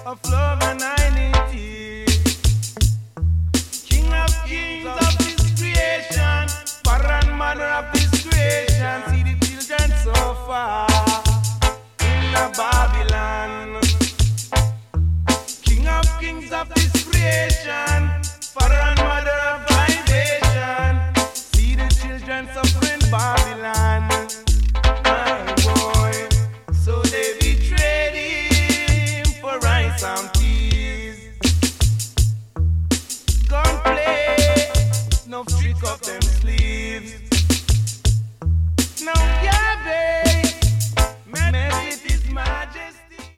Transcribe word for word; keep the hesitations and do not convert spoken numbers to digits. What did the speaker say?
of love and unity. King of kings of this creation, father and mother of this creation. See the children so far in a Babylon. King of kings of this creation, father and mother of vibration. See the children suffering Babylon. My boy, so they betrayed him for rice and peas. Gunplay, no trick of them